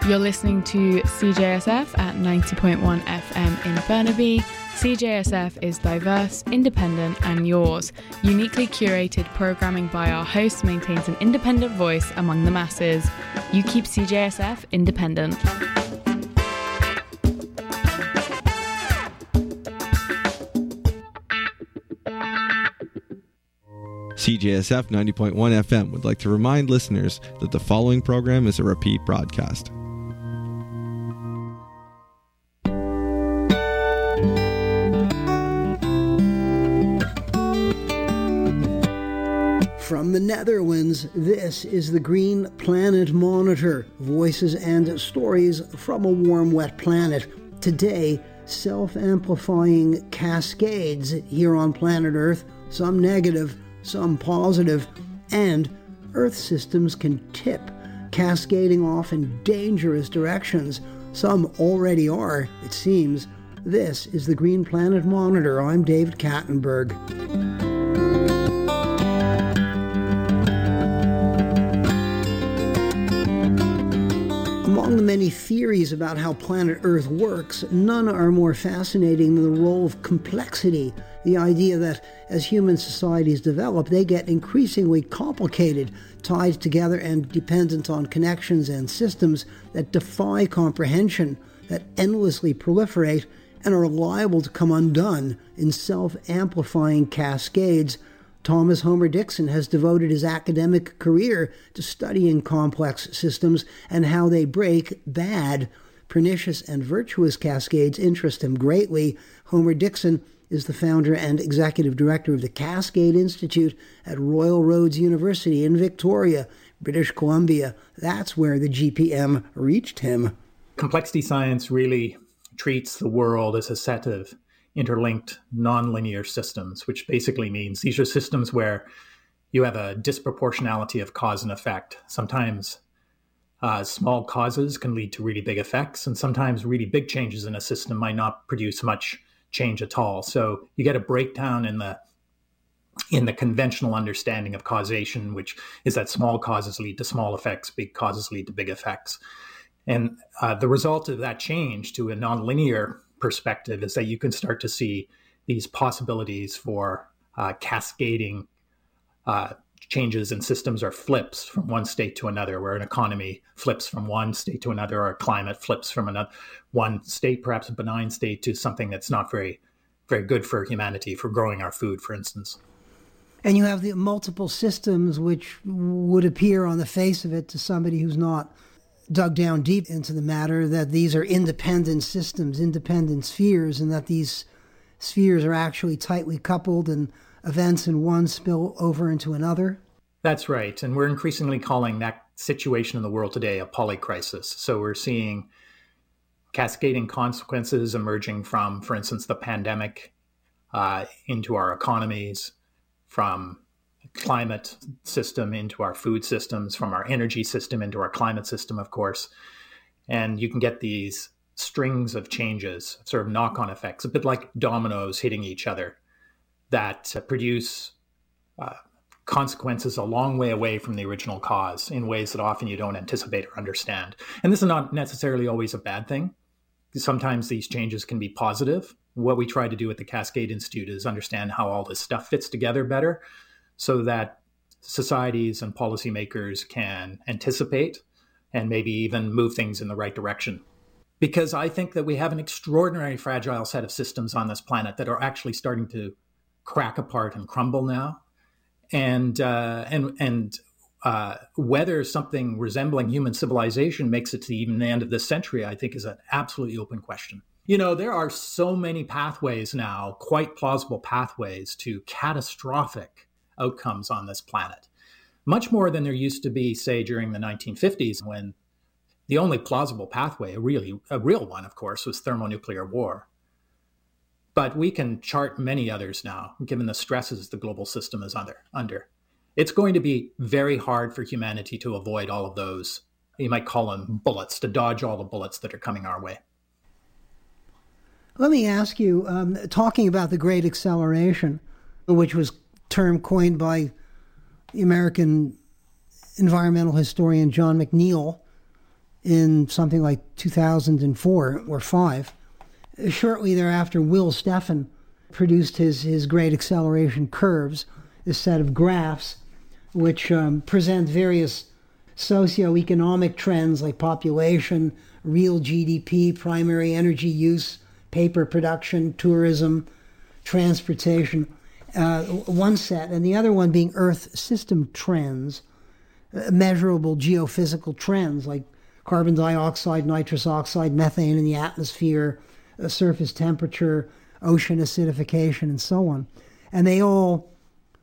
You're listening to CJSF at 90.1 FM in Burnaby. CJSF is diverse, independent, and yours. Uniquely curated programming by our hosts maintains an independent voice among the masses. You keep CJSF independent. CJSF 90.1 FM would like to remind listeners that the following program is a repeat broadcast. From the Netherlands, this is the Green Planet Monitor, voices and stories from a warm, wet planet. Today, self-amplifying cascades here on planet Earth, some negative, some positive, and Earth systems can tip, cascading off in dangerous directions. Some already are, it seems. This is the Green Planet Monitor. I'm David Kattenberg. Among the many theories about how planet Earth works, none are more fascinating than the role of complexity. The idea that as human societies develop, they get increasingly complicated, tied together and dependent on connections and systems that defy comprehension, that endlessly proliferate and are liable to come undone in self-amplifying cascades. Thomas Homer Dixon has devoted his academic career to studying complex systems and how they break bad. Pernicious and virtuous cascades interest him greatly. Homer Dixon is the founder and executive director of the Cascade Institute at Royal Roads University in Victoria, British Columbia. That's where the GPM reached him. Complexity science really treats the world as a set of interlinked nonlinear systems, which basically means these are systems where you have a disproportionality of cause and effect. Sometimes small causes can lead to really big effects, and sometimes really big changes in a system might not produce much change at all. So you get a breakdown in the conventional understanding of causation, which is that small causes lead to small effects, big causes lead to big effects. And the result of that change to a nonlinear perspective is that you can start to see these possibilities for cascading changes in systems or flips from one state to another, where an economy flips from one state to another, or a climate flips from one state, perhaps a benign state, to something that's not very, very good for humanity, for growing our food, for instance. And you have the multiple systems which would appear on the face of it to somebody who's not dug down deep into the matter, that these are independent systems, independent spheres, and that these spheres are actually tightly coupled and events in one spill over into another? That's right. And we're increasingly calling that situation in the world today a polycrisis. So we're seeing cascading consequences emerging from, for instance, the pandemic into our economies, from climate system into our food systems, from our energy system into our climate system, of course. And you can get these strings of changes, sort of knock-on effects, a bit like dominoes hitting each other, that produce consequences a long way away from the original cause in ways that often you don't anticipate or understand. And this is not necessarily always a bad thing. Sometimes these changes can be positive. What we try to do at the Cascade Institute is understand how all this stuff fits together better, so that societies and policymakers can anticipate and maybe even move things in the right direction. Because I think that we have an extraordinarily fragile set of systems on this planet that are actually starting to crack apart and crumble now. And whether something resembling human civilization makes it to even the end of this century, I think, is an absolutely open question. You know, there are so many pathways now, quite plausible pathways to catastrophic outcomes on this planet. Much more than there used to be, say, during the 1950s, when the only plausible pathway, a real one, of course, was thermonuclear war. But we can chart many others now, given the stresses the global system is under. It's going to be very hard for humanity to avoid all of those, you might call them bullets, to dodge all the bullets that are coming our way. Let me ask you, talking about the Great Acceleration, which was term coined by the American environmental historian John McNeill, in something like 2004 or 5. Shortly thereafter, Will Steffen produced his great acceleration curves, this set of graphs which present various socioeconomic trends like population, real GDP, primary energy use, paper production, tourism, transportation, one set, and the other one being Earth system trends, measurable geophysical trends like carbon dioxide, nitrous oxide, methane in the atmosphere, surface temperature, ocean acidification, and so on. And they all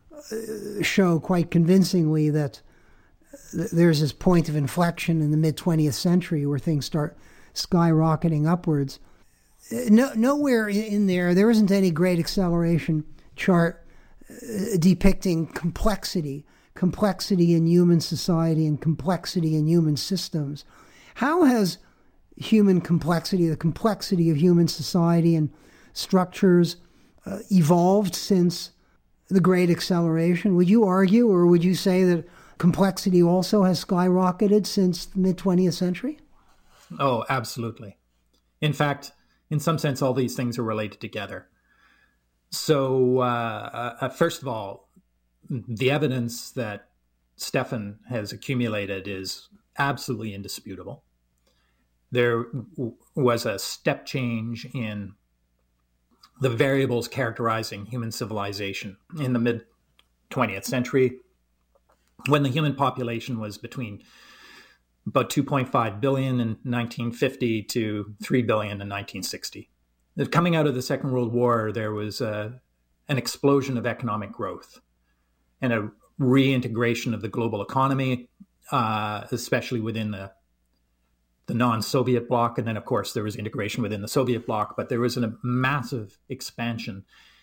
show quite convincingly that there's this point of inflection in the mid-20th century where things start skyrocketing upwards. Nowhere in there isn't any great acceleration chart depicting complexity in human society and complexity in human systems. How has human complexity, the complexity of human society and structures evolved since the Great Acceleration? Would you argue, or would you say that complexity also has skyrocketed since the mid-20th century? Oh, absolutely. In fact, in some sense, all these things are related together. So, first of all, the evidence that Steffen has accumulated is absolutely indisputable. There was a step change in the variables characterizing human civilization in the mid-20th century, when the human population was between about 2.5 billion in 1950 to 3 billion in 1960. Coming out of the Second World War, there was an explosion of economic growth and a reintegration of the global economy, especially within the non-Soviet bloc. And then, of course, there was integration within the Soviet bloc, but there was a massive expansion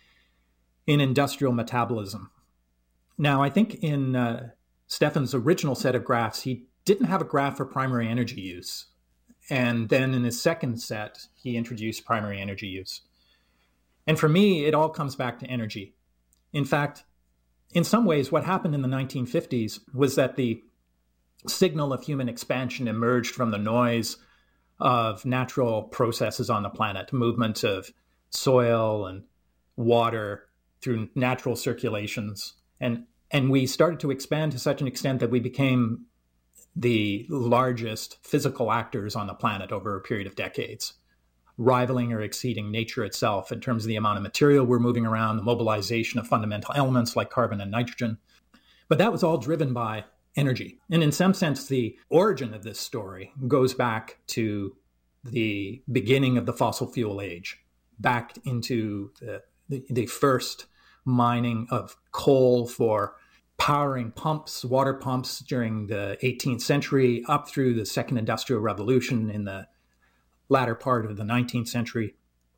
in industrial metabolism. Now, I think in Steffen's original set of graphs, he didn't have a graph for primary energy use. And then in his second set, he introduced primary energy use. And for me, it all comes back to energy. In fact, in some ways, what happened in the 1950s was that the signal of human expansion emerged from the noise of natural processes on the planet, movement of soil and water through natural circulations. And we started to expand to such an extent that we became the largest physical actors on the planet over a period of decades, rivaling or exceeding nature itself in terms of the amount of material we're moving around, the mobilization of fundamental elements like carbon and nitrogen. But that was all driven by energy. And in some sense, the origin of this story goes back to the beginning of the fossil fuel age, back into the first mining of coal for powering pumps, water pumps during the 18th century, up through the Second Industrial Revolution in the latter part of the 19th century.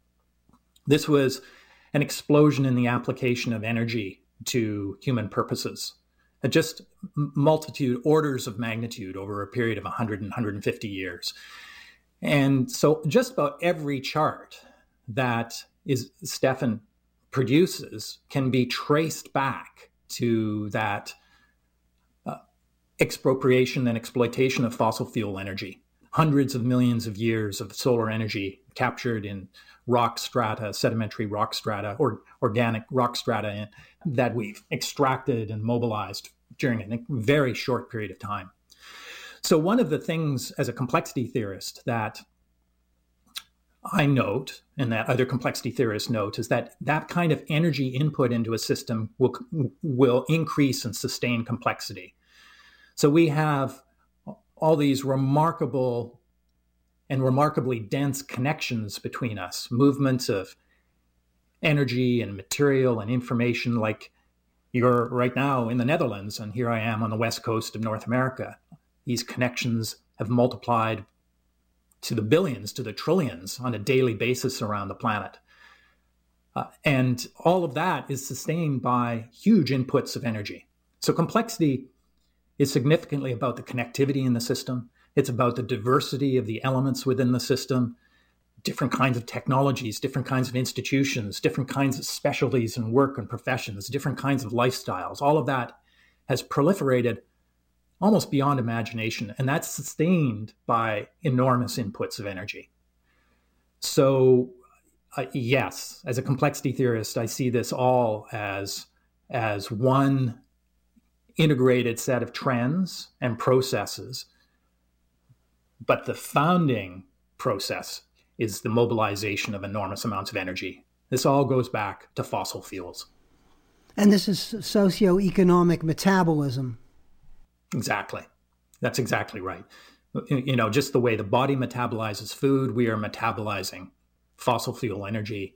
This was an explosion in the application of energy to human purposes. Just multitude, orders of magnitude over a period of 100 and 150 years. And so just about every chart that Steffen produces can be traced back to that expropriation and exploitation of fossil fuel energy. Hundreds of millions of years of solar energy captured in rock strata, sedimentary rock strata, or organic rock strata that we've extracted and mobilized during a very short period of time. So one of the things as a complexity theorist that I note, and that other complexity theorists note, is that that kind of energy input into a system will increase and sustain complexity. So we have all these remarkable and remarkably dense connections between us, movements of energy and material and information, like you're right now in the Netherlands, and here I am on the west coast of North America. These connections have multiplied to the billions, to the trillions on a daily basis around the planet. And all of that is sustained by huge inputs of energy. So complexity is significantly about the connectivity in the system. It's about the diversity of the elements within the system, different kinds of technologies, different kinds of institutions, different kinds of specialties and work and professions, different kinds of lifestyles. All of that has proliferated almost beyond imagination. And that's sustained by enormous inputs of energy. So, yes, as a complexity theorist, I see this all as one integrated set of trends and processes. But the founding process is the mobilization of enormous amounts of energy. This all goes back to fossil fuels. And this is socioeconomic metabolism. Exactly. That's exactly right. Just the way the body metabolizes food, we are metabolizing fossil fuel energy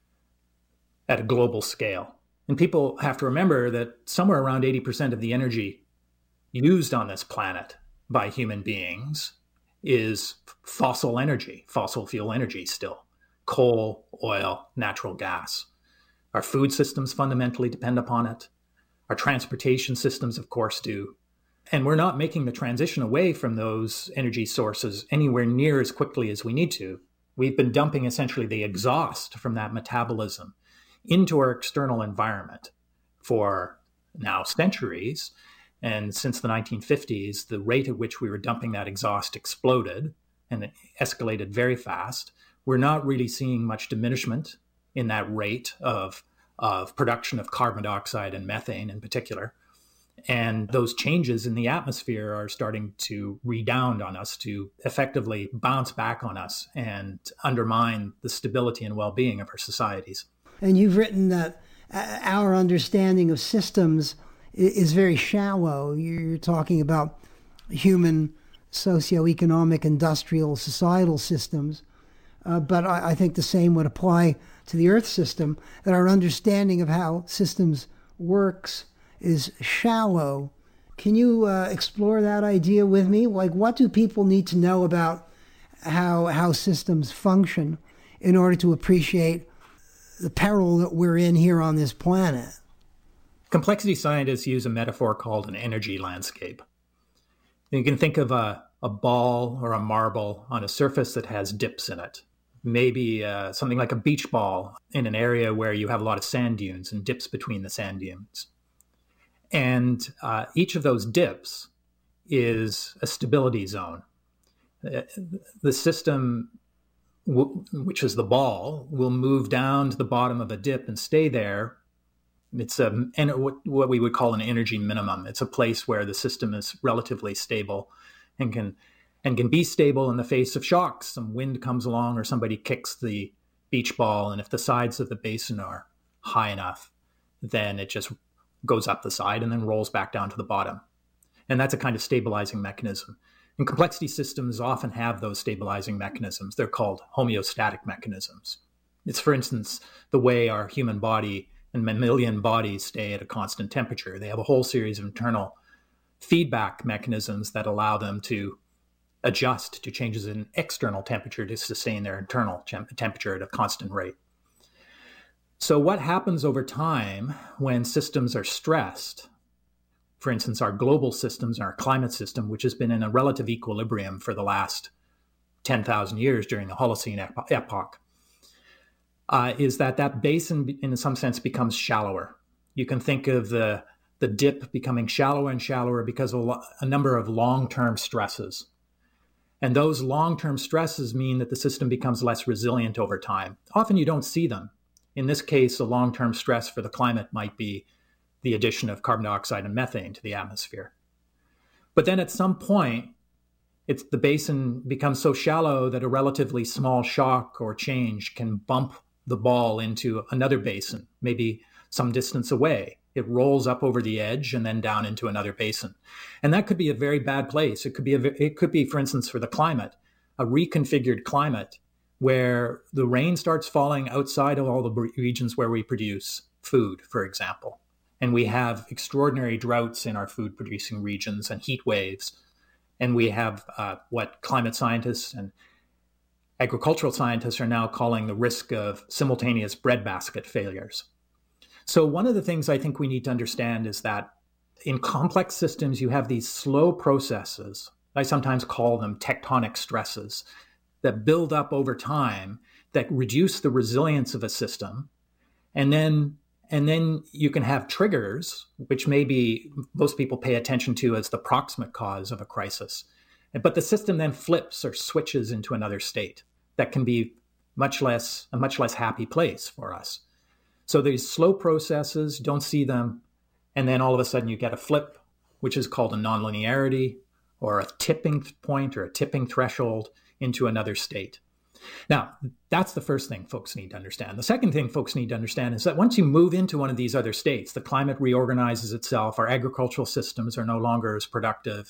at a global scale. And people have to remember that somewhere around 80% of the energy used on this planet by human beings is fossil energy, fossil fuel energy still. Coal, oil, natural gas. Our food systems fundamentally depend upon it. Our transportation systems, of course, do. And we're not making the transition away from those energy sources anywhere near as quickly as we need to. We've been dumping essentially the exhaust from that metabolism into our external environment for now centuries. And since the 1950s, the rate at which we were dumping that exhaust exploded and it escalated very fast. We're not really seeing much diminishment in that rate of production of carbon dioxide and methane in particular. And those changes in the atmosphere are starting to redound on us, to effectively bounce back on us and undermine the stability and well-being of our societies. And you've written that our understanding of systems is very shallow. You're talking about human, socioeconomic, industrial, societal systems. But I think the same would apply to the Earth system, that our understanding of how systems works is shallow. Can you explore that idea with me? Like, what do people need to know about how systems function in order to appreciate the peril that we're in here on this planet? Complexity scientists use a metaphor called an energy landscape. You can think of a ball or a marble on a surface that has dips in it. Maybe something like a beach ball in an area where you have a lot of sand dunes and dips between the sand dunes. And each of those dips is a stability zone. The system, which is the ball, will move down to the bottom of a dip and stay there. It's what we would call an energy minimum. It's a place where the system is relatively stable and can be stable in the face of shocks. Some wind comes along or somebody kicks the beach ball, and if the sides of the basin are high enough, then it just goes up the side and then rolls back down to the bottom. And that's a kind of stabilizing mechanism. And complexity systems often have those stabilizing mechanisms. They're called homeostatic mechanisms. It's, for instance, the way our human body and mammalian bodies stay at a constant temperature. They have a whole series of internal feedback mechanisms that allow them to adjust to changes in external temperature to sustain their internal temperature at a constant rate. So what happens over time when systems are stressed? For instance, our global systems, our climate system, which has been in a relative equilibrium for the last 10,000 years during the Holocene epoch, is that basin, in some sense, becomes shallower. You can think of the dip becoming shallower and shallower because of a number of long-term stresses. And those long-term stresses mean that the system becomes less resilient over time. Often you don't see them. In this case, a long-term stress for the climate might be the addition of carbon dioxide and methane to the atmosphere. But then at some point, the basin becomes so shallow that a relatively small shock or change can bump the ball into another basin, maybe some distance away. It rolls up over the edge and then down into another basin. And that could be a very bad place. It could be, for instance, for the climate, a reconfigured climate where the rain starts falling outside of all the regions where we produce food, for example. And we have extraordinary droughts in our food-producing regions and heat waves. And we have what climate scientists and agricultural scientists are now calling the risk of simultaneous breadbasket failures. So one of the things I think we need to understand is that in complex systems, you have these slow processes. I sometimes call them tectonic stresses that build up over time, that reduce the resilience of a system. And then And then you can have triggers, which maybe most people pay attention to as the proximate cause of a crisis. But the system then flips or switches into another state that can be a much less happy place for us. So these slow processes, don't see them, and then all of a sudden you get a flip, which is called a nonlinearity, or a tipping point or a tipping threshold into another state. Now, that's the first thing folks need to understand. The second thing folks need to understand is that once you move into one of these other states, the climate reorganizes itself, our agricultural systems are no longer as productive,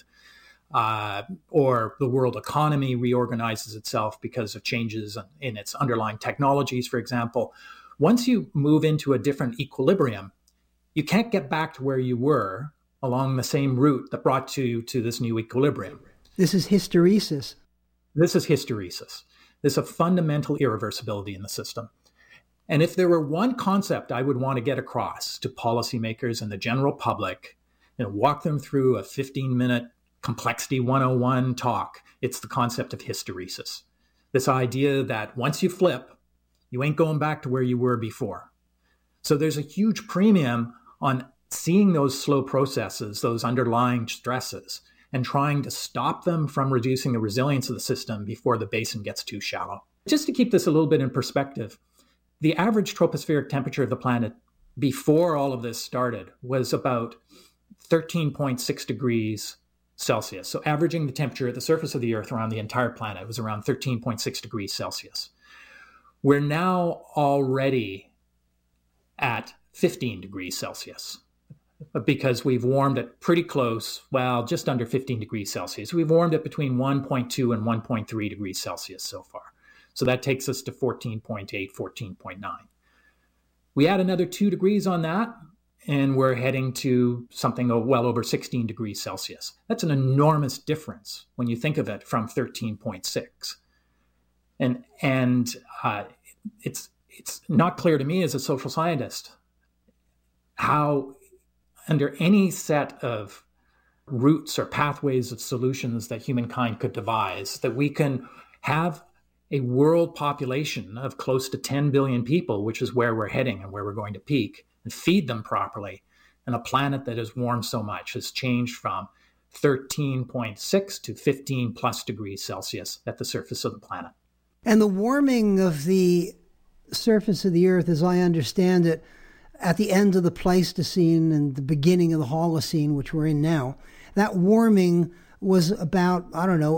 or the world economy reorganizes itself because of changes in its underlying technologies, for example. Once you move into a different equilibrium, you can't get back to where you were along the same route that brought you to this new equilibrium. This is hysteresis. This is hysteresis. There's a fundamental irreversibility in the system. And if there were one concept I would want to get across to policymakers and the general public, walk them through a 15-minute Complexity 101 talk, it's the concept of hysteresis. This idea that once you flip, you ain't going back to where you were before. So there's a huge premium on seeing those slow processes, those underlying stresses, and trying to stop them from reducing the resilience of the system before the basin gets too shallow. Just to keep this a little bit in perspective, the average tropospheric temperature of the planet before all of this started was about 13.6 degrees Celsius. So averaging the temperature at the surface of the Earth around the entire planet was around 13.6 degrees Celsius. We're now already at 15 degrees Celsius because we've warmed it pretty close, just under 15 degrees Celsius. We've warmed it between 1.2 and 1.3 degrees Celsius so far. So that takes us to 14.8, 14.9. We add another 2 degrees on that, and we're heading to something well over 16 degrees Celsius. That's an enormous difference when you think of it from 13.6. And it's not clear to me as a social scientist how, under any set of routes or pathways of solutions that humankind could devise, that we can have a world population of close to 10 billion people, which is where we're heading and where we're going to peak, and feed them properly. And a planet that has warmed so much has changed from 13.6 to 15 plus degrees Celsius at the surface of the planet. And the warming of the surface of the Earth, as I understand it, at the end of the Pleistocene and the beginning of the Holocene, which we're in now, that warming was about,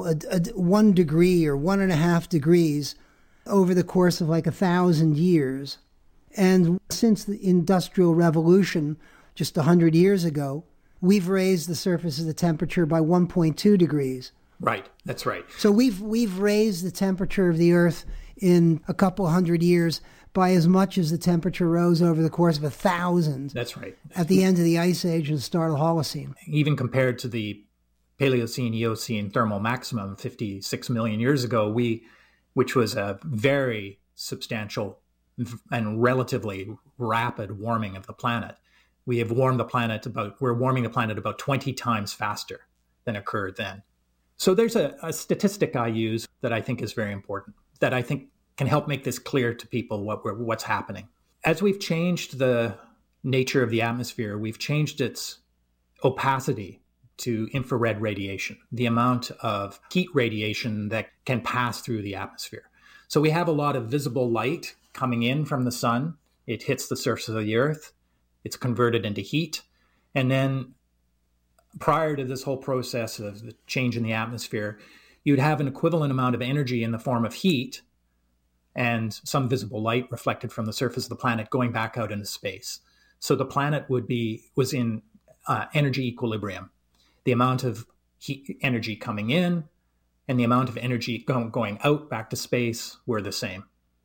1 degree or 1.5 degrees over the course of 1,000 years. And since the Industrial Revolution, just 100 years ago, we've raised the surface of the temperature by 1.2 degrees. Right, that's right. So we've raised the temperature of the Earth in a couple hundred years by as much as the temperature rose over the course of 1,000. That's right. At the end of the Ice Age and the start of the Holocene. Even compared to the Paleocene, Eocene thermal maximum 56 million years ago, which was a very substantial and relatively rapid warming of the planet. We're warming the planet about 20 times faster than occurred then. So there's a statistic I use that I think is very important, that I think can help make this clear to people what's happening. As we've changed the nature of the atmosphere, we've changed its opacity to infrared radiation, the amount of heat radiation that can pass through the atmosphere. So we have a lot of visible light coming in from the sun. It hits the surface of the Earth. It's converted into heat. And then prior to this whole process of the change in the atmosphere, you'd have an equivalent amount of energy in the form of heat and some visible light reflected from the surface of the planet going back out into space. So the planet was in energy equilibrium. The amount of heat energy coming in and the amount of energy going out back to space were the same.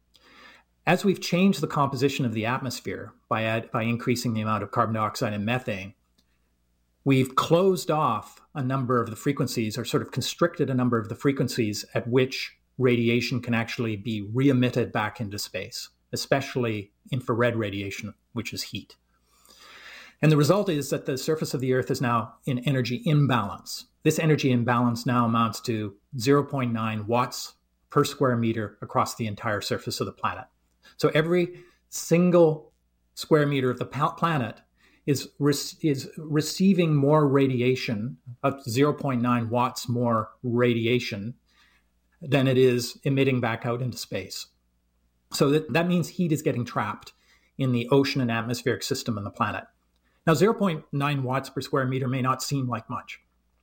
As we've changed the composition of the atmosphere by increasing the amount of carbon dioxide and methane, we've closed off a number of the frequencies, or sort of constricted a number of the frequencies at which radiation can actually be re-emitted back into space, especially infrared radiation, which is heat. And the result is that the surface of the Earth is now in energy imbalance. This energy imbalance now amounts to 0.9 watts per square meter across the entire surface of the planet. So every single square meter of the planet is receiving more radiation, up to 0.9 watts more radiation than it is emitting back out into space. So that means heat is getting trapped in the ocean and atmospheric system on the planet. Now, 0.9 watts per square meter may not seem like much,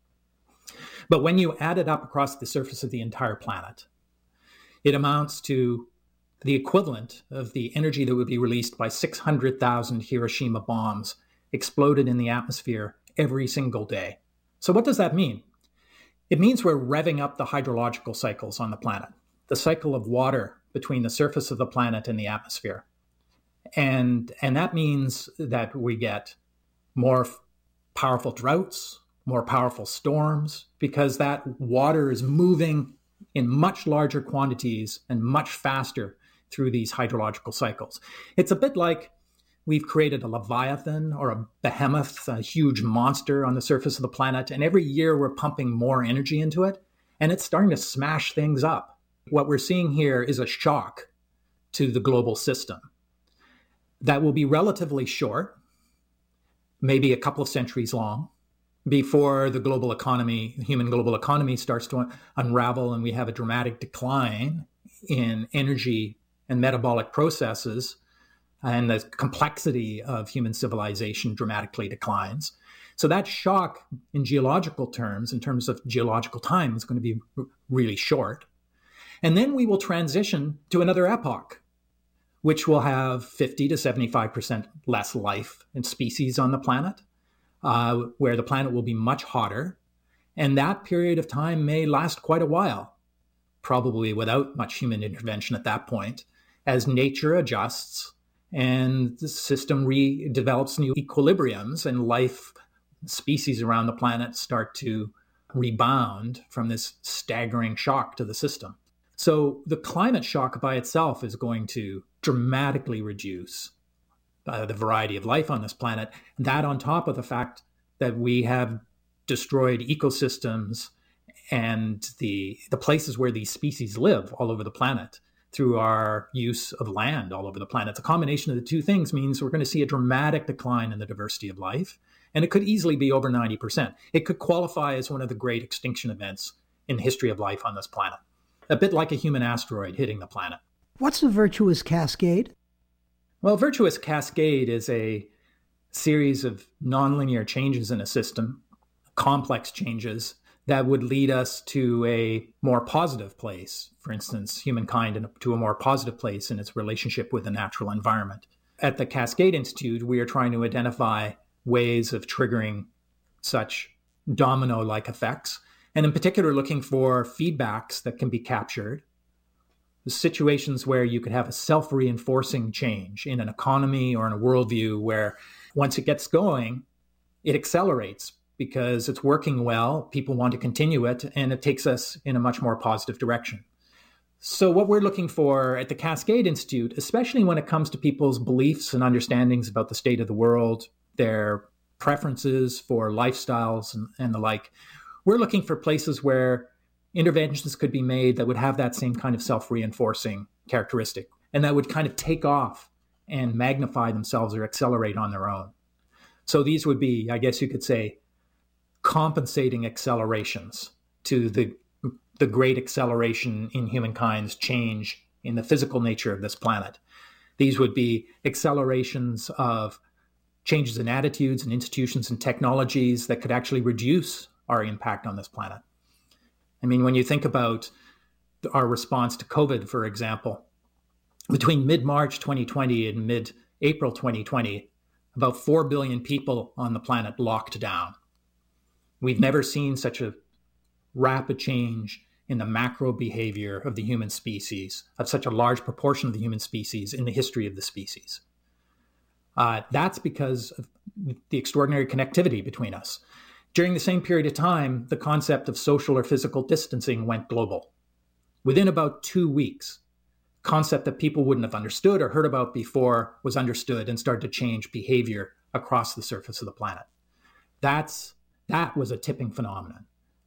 but when you add it up across the surface of the entire planet, it amounts to the equivalent of the energy that would be released by 600,000 Hiroshima bombs exploded in the atmosphere every single day. So what does that mean? It means we're revving up the hydrological cycles on the planet, the cycle of water between the surface of the planet and the atmosphere. And that means that we get more powerful droughts, more powerful storms, because that water is moving in much larger quantities and much faster through these hydrological cycles. It's a bit like we've created a leviathan or a behemoth, a huge monster on the surface of the planet, and every year we're pumping more energy into it, and it's starting to smash things up. What we're seeing here is a shock to the global system that will be relatively short, maybe a couple of centuries long, before the global economy, human global economy, starts to unravel and we have a dramatic decline in energy and metabolic processes, and the complexity of human civilization dramatically declines. So that shock in geological terms, in terms of geological time, is going to be really short. And then we will transition to another epoch, which will have 50 to 75% less life and species on the planet, where the planet will be much hotter. And that period of time may last quite a while, probably without much human intervention at that point, as nature adjusts and the system develops new equilibriums and life species around the planet start to rebound from this staggering shock to the system. So the climate shock by itself is going to dramatically reduce the variety of life on this planet. That on top of the fact that we have destroyed ecosystems and the places where these species live all over the planet through our use of land all over the planet. The combination of the two things means we're going to see a dramatic decline in the diversity of life, and it could easily be over 90%. It could qualify as one of the great extinction events in the history of life on this planet, a bit like a human asteroid hitting the planet. What's a virtuous cascade? Well, a virtuous cascade is a series of nonlinear changes in a system, complex changes that would lead us to a more positive place. For instance, humankind to a more positive place in its relationship with the natural environment. At the Cascade Institute, we are trying to identify ways of triggering such domino-like effects, and in particular looking for feedbacks that can be captured, situations where you could have a self-reinforcing change in an economy or in a worldview where once it gets going, it accelerates because it's working well, people want to continue it, and it takes us in a much more positive direction. So what we're looking for at the Cascade Institute, especially when it comes to people's beliefs and understandings about the state of the world, their preferences for lifestyles and the like, we're looking for places where interventions could be made that would have that same kind of self-reinforcing characteristic and that would kind of take off and magnify themselves or accelerate on their own. So these would be, I guess you could say, compensating accelerations to the great acceleration in humankind's change in the physical nature of this planet. These would be accelerations of changes in attitudes and institutions and technologies that could actually reduce our impact on this planet. I mean, when you think about our response to COVID, for example, between mid-March 2020 and mid-April 2020, about 4 billion people on the planet locked down. We've never seen such a rapid change in the macro behavior of the human species, of such a large proportion of the human species in the history of the species. That's because of the extraordinary connectivity between us. During the same period of time, the concept of social or physical distancing went global. Within about 2 weeks, concept that people wouldn't have understood or heard about before was understood and started to change behavior across the surface of the planet. That was a tipping phenomenon.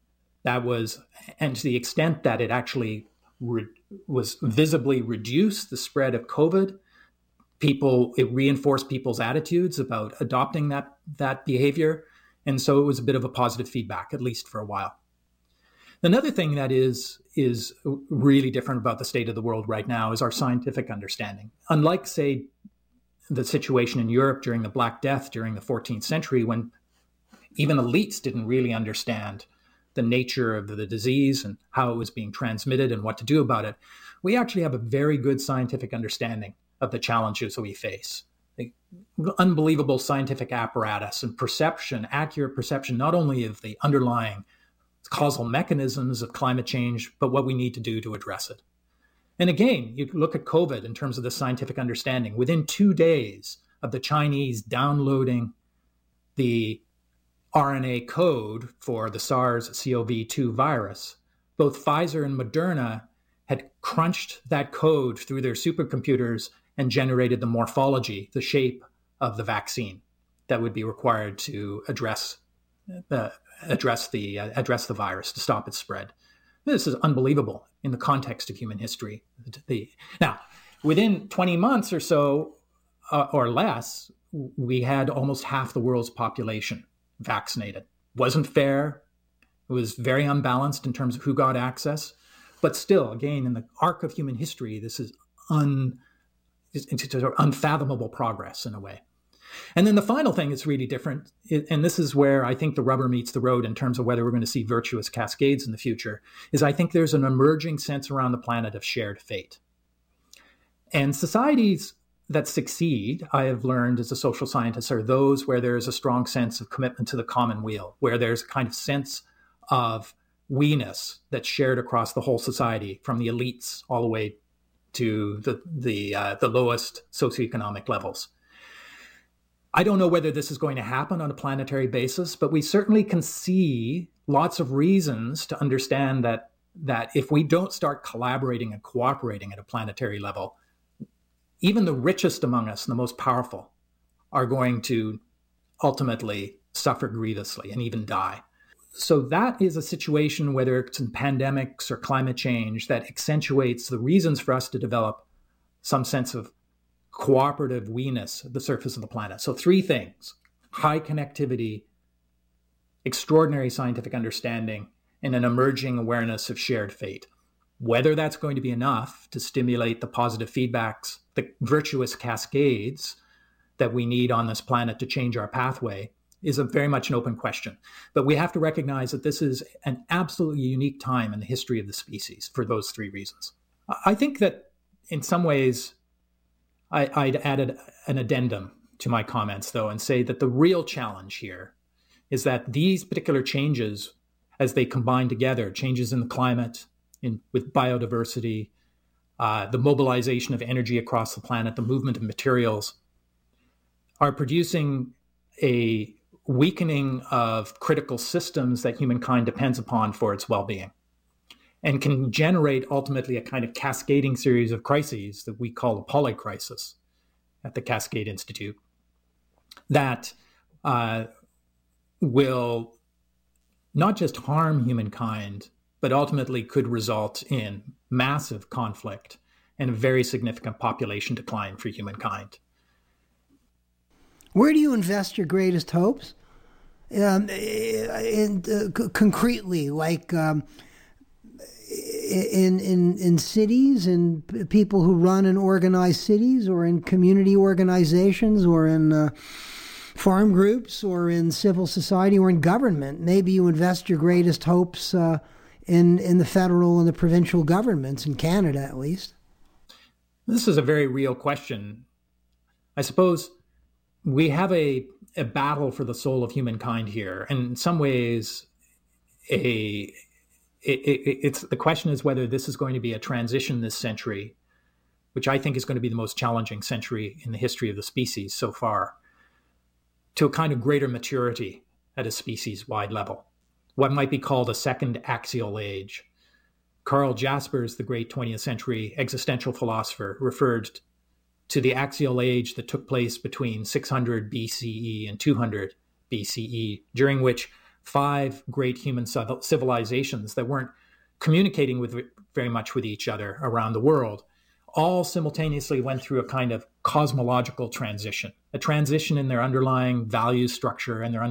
And to the extent that it actually was visibly reduced the spread of COVID, it reinforced people's attitudes about adopting that behavior. And so it was a bit of a positive feedback, at least for a while. Another thing that is really different about the state of the world right now is our scientific understanding. Unlike, say, the situation in Europe during the Black Death during the 14th century, when even elites didn't really understand the nature of the disease and how it was being transmitted and what to do about it, we actually have a very good scientific understanding of the challenges we face. The unbelievable scientific apparatus and perception, accurate perception, not only of the underlying causal mechanisms of climate change, but what we need to do to address it. And again, you look at COVID in terms of the scientific understanding. Within 2 days of the Chinese downloading the RNA code for the SARS-CoV-2 virus, both Pfizer and Moderna had crunched that code through their supercomputers and generated the morphology, the shape of the vaccine that would be required to address the virus, to stop its spread. This is unbelievable in the context of human history. Now, within 20 months or so, or less, we had almost half the world's population vaccinated. Wasn't fair. It was very unbalanced in terms of who got access. But still, again, in the arc of human history, this is unfathomable progress in a way. And then the final thing that's really different, and this is where I think the rubber meets the road in terms of whether we're going to see virtuous cascades in the future, is I think there's an emerging sense around the planet of shared fate. And societies that succeed, I have learned as a social scientist, are those where there's a strong sense of commitment to the common weal, where there's a kind of sense of we-ness that's shared across the whole society, from the elites all the way to the lowest socioeconomic levels. I don't know whether this is going to happen on a planetary basis, but we certainly can see lots of reasons to understand that if we don't start collaborating and cooperating at a planetary level, even the richest among us, the most powerful, are going to ultimately suffer grievously and even die. So that is a situation, whether it's in pandemics or climate change, that accentuates the reasons for us to develop some sense of cooperative we-ness at the surface of the planet. So 3 things: high connectivity, extraordinary scientific understanding, and an emerging awareness of shared fate. Whether that's going to be enough to stimulate the positive feedbacks, the virtuous cascades that we need on this planet to change our pathway, is very much an open question. But we have to recognize that this is an absolutely unique time in the history of the species for those 3 reasons. I think that in some ways, I'd added an addendum to my comments, though, and say that the real challenge here is that these particular changes, as they combine together, changes in the climate, with biodiversity, the mobilization of energy across the planet, the movement of materials, are producing a weakening of critical systems that humankind depends upon for its well-being, and can generate ultimately a kind of cascading series of crises that we call a polycrisis at the Cascade Institute, that will not just harm humankind, but ultimately could result in massive conflict and a very significant population decline for humankind. Where do you invest your greatest hopes? Concretely, like in cities, and people who run and organize cities, or in community organizations, or in farm groups, or in civil society, or in government. Maybe you invest your greatest hopes in the federal and the provincial governments, in Canada at least. This is a very real question. I suppose we have a battle for the soul of humankind here, and in some ways, it's the question is whether this is going to be a transition this century, which I think is going to be the most challenging century in the history of the species so far, to a kind of greater maturity at a species-wide level, what might be called a second axial age. Karl Jaspers, the great 20th century existential philosopher, referred to the axial age that took place between 600 BCE and 200 BCE, during which 5 great human civilizations that weren't communicating very much with each other around the world all simultaneously went through a kind of cosmological transition, a transition in their underlying value structure and their